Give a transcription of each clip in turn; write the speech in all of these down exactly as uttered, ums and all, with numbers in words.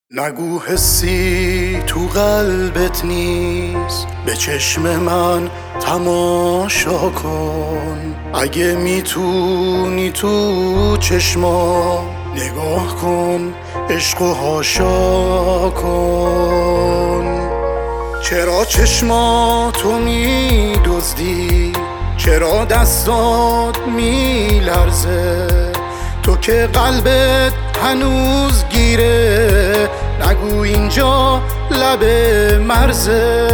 نگو حسی تو قلبت نیست، به چشم من تماشا کن. اگه میتونی تو چشما نگاه کن، عشق و حاشا کن. چرا چشماتو میدزدی؟ چرا دستات میلرزه؟ تو که قلبت هنوز گیره، نگو اینجا لب مرزه.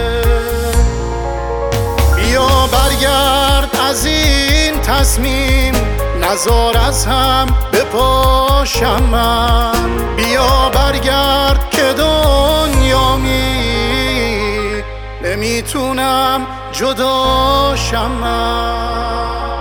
بیا برگرد از این تصمیم، نزار از هم بپاشم من. بیا برگرد که دنیامی، نمیتونم جداشم من.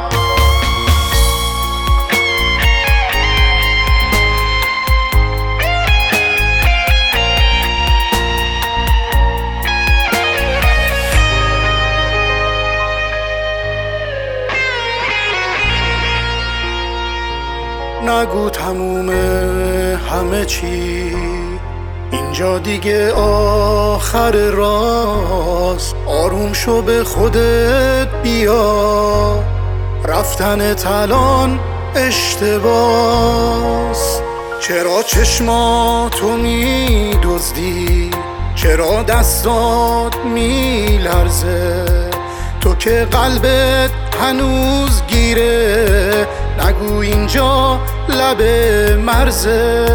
نگو تمومه همه چی، اینجا دیگه آخر راست. آروم شو، به خودت بیا، رفتنت الان اشتباس. چرا چشماتو میدزدی؟ چرا دستات میلرزه؟ تو که قلبت هنوز گیره، نگو اینجا لب مرزه.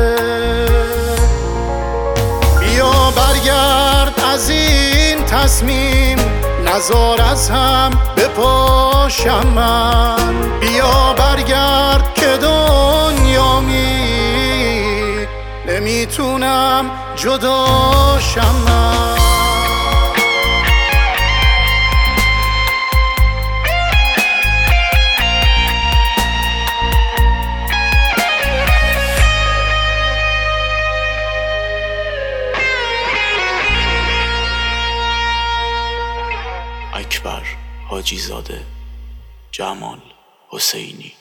بیا برگرد از این تصمیم، نزار از هم بپاشم من. بیا برگرد که دنیامی، نمیتونم جداشم من. اکبر حاجی زاده، جمال حسینی.